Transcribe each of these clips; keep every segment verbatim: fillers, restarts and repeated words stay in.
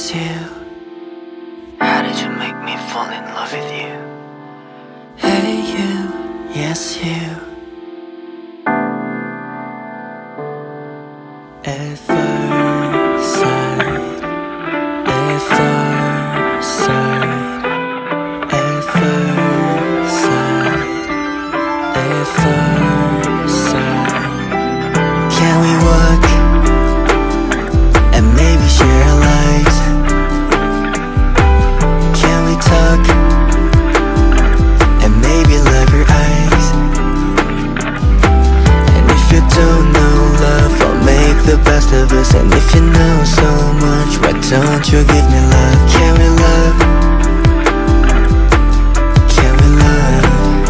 miss you. How did you make me fall in love with you? Hey you, yes you. At first sight, at first sight, at first sight, at first sight. Can we walk and maybe share our lives? Can we talk and maybe love your eyes? And if you don't know love, I'll make the best of us. And if you know so much, why don't you give me love? Can we love? Can we love?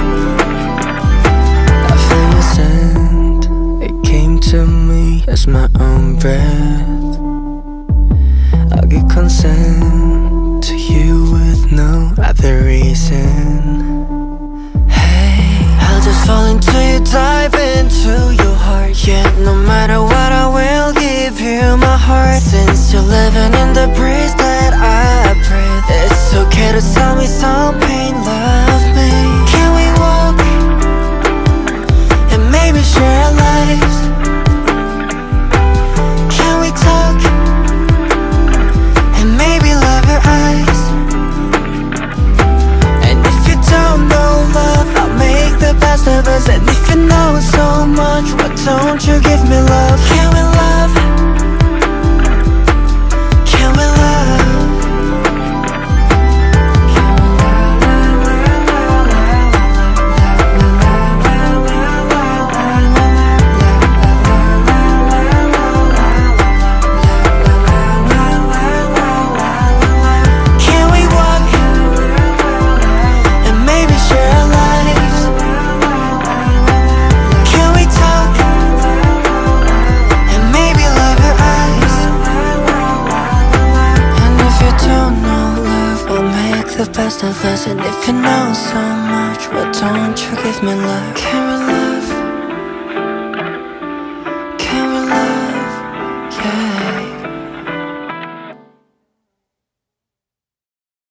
I feel your scent, it came to me as my own breath. I'll give consent to you with no other reason. Hey, I'll just fall into you, dive into your heart. Yeah, no matter what, I will give you my heart. Since you're living in the breeze that I breathe, it's okay to tell me some pain, love me. Can we walk and maybe share our lives? Can we talk and maybe love your eyes? And if you don't know love, I'll make the best of us. And if you know so much, why don't you give me love? Can we love? Can we love? Can we walk and maybe share our lives? Can we talk and maybe love your eyes? And if you don't know love, we'll make the best of us. And if you know so much, why don't you give me love? Can we love?